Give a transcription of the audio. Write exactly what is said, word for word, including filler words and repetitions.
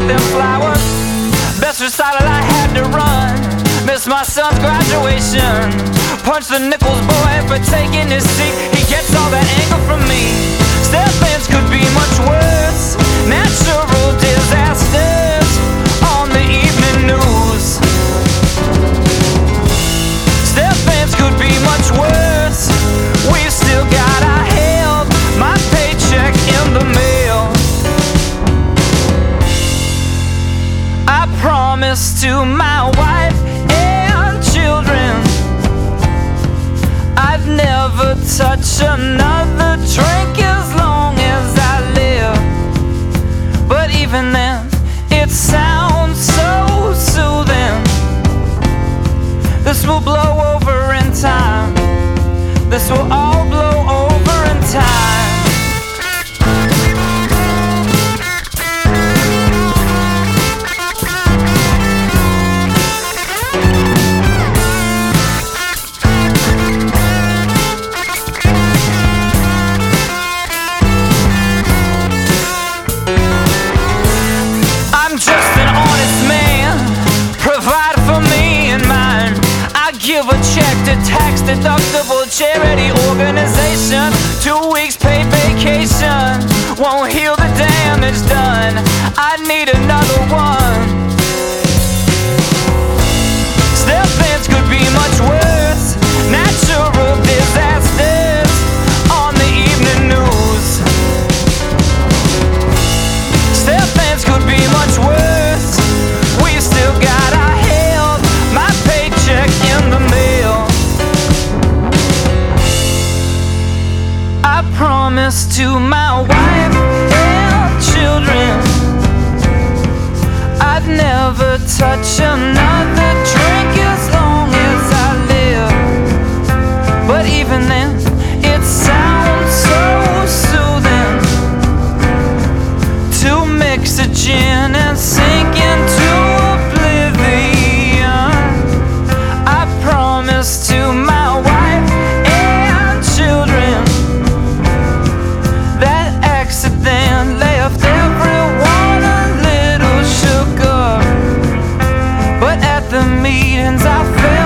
them flowers. Best recital I had to run. Missed my son's graduation. Punched the Nichols boy for taking his seat. He gets all that anger from me. Step-ins could be much worse. Natural disasters on the evening news. Step-ins could be much worse. We've still got our help. My paycheck in the mail. I promised to my wife and children I'd never touch another drink as long as I live. But even then, it sounds so soothing. This will blow over in time. This will all blow over in time. Give a check to tax-deductible charity organization. Two weeks paid vacation won't heal the damage done. I need another one. Step-ins could be much worse. Natural disasters on the evening news. Step-ins could be much worse. We've still got our help. My paycheck in the mail. I promised to my wife and children I'd never touch another drink as long as I live. But even then, it sounds so soothing to mix a gin and sink into oblivion. I promised to my wife and children that accident left everyone a little shook up. But at the meetings I felt